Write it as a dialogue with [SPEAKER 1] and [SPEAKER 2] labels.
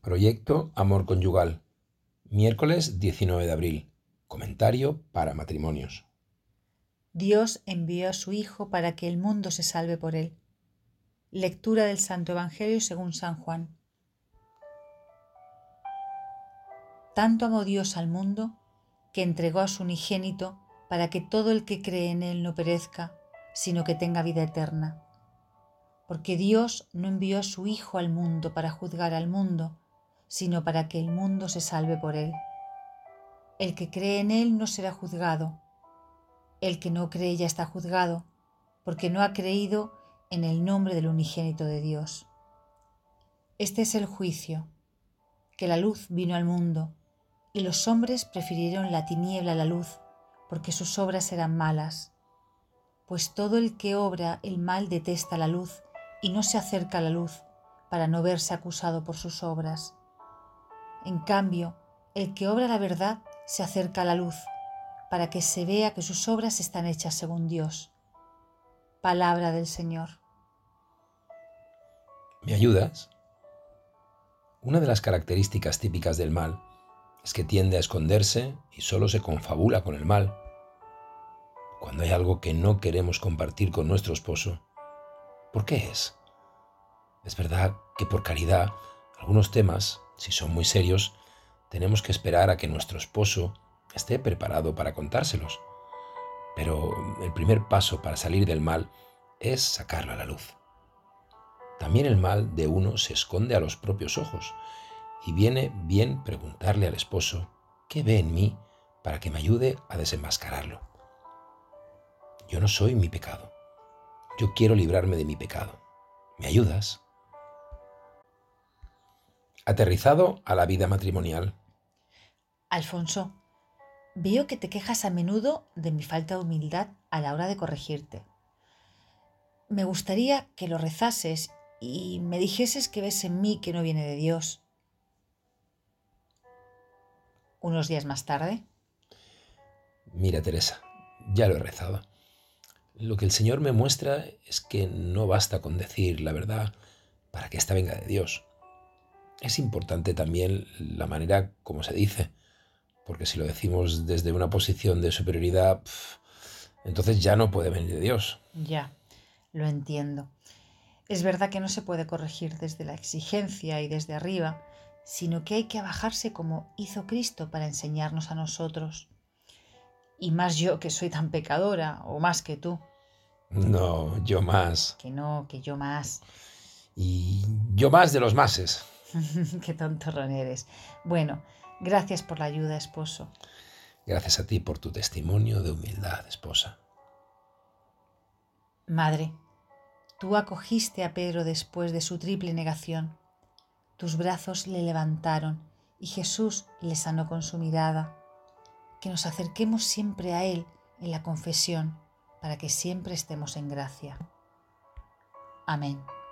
[SPEAKER 1] Proyecto Amor Conyugal. Miércoles 19 de abril. Comentario para matrimonios.
[SPEAKER 2] Dios envió a su Hijo para que el mundo se salve por él. Lectura del Santo Evangelio según San Juan. Tanto amó Dios al mundo que entregó a su unigénito para que todo el que cree en él no perezca, sino que tenga vida eterna. Porque Dios no envió a su Hijo al mundo para juzgar al mundo, sino para que el mundo se salve por él. El que cree en él no será juzgado. El que no cree ya está juzgado, porque no ha creído en el nombre del unigénito de Dios. Este es el juicio, que la luz vino al mundo, y los hombres prefirieron la tiniebla a la luz, porque sus obras eran malas. Pues todo el que obra el mal detesta la luz, y no se acerca a la luz, para no verse acusado por sus obras. En cambio, el que obra la verdad se acerca a la luz, para que se vea que sus obras están hechas según Dios. Palabra del Señor.
[SPEAKER 1] ¿Me ayudas? Una de las características típicas del mal es que tiende a esconderse y solo se confabula con el mal. Cuando hay algo que no queremos compartir con nuestro esposo, ¿por qué es? Es verdad que por caridad, algunos temas, si son muy serios, tenemos que esperar a que nuestro esposo esté preparado para contárselos. Pero el primer paso para salir del mal es sacarlo a la luz. También el mal de uno se esconde a los propios ojos y viene bien preguntarle al esposo qué ve en mí para que me ayude a desenmascararlo. Yo no soy mi pecado. Yo quiero librarme de mi pecado. ¿Me ayudas? Aterrizado a la vida matrimonial.
[SPEAKER 2] Alfonso, veo que te quejas a menudo de mi falta de humildad a la hora de corregirte. Me gustaría que lo rezases y me dijeses que ves en mí que no viene de Dios. Unos días más tarde.
[SPEAKER 1] Mira, Teresa, ya lo he rezado. Lo que el Señor me muestra es que no basta con decir la verdad para que ésta venga de Dios. Es importante también la manera como se dice, porque si lo decimos desde una posición de superioridad, entonces ya no puede venir de Dios.
[SPEAKER 2] Ya, lo entiendo. Es verdad que no se puede corregir desde la exigencia y desde arriba, sino que hay que abajarse como hizo Cristo para enseñarnos a nosotros. Y más yo que soy tan pecadora, o más que tú.
[SPEAKER 1] No, yo más.
[SPEAKER 2] Que no, que yo más.
[SPEAKER 1] Y yo más de los máses.
[SPEAKER 2] Qué tontorrón eres. Bueno, gracias por la ayuda, esposo.
[SPEAKER 1] Gracias a ti por tu testimonio de humildad, esposa.
[SPEAKER 2] Madre, tú acogiste a Pedro después de su triple negación. Tus brazos le levantaron y Jesús le sanó con su mirada. Que nos acerquemos siempre a Él en la confesión, para que siempre estemos en gracia. Amén.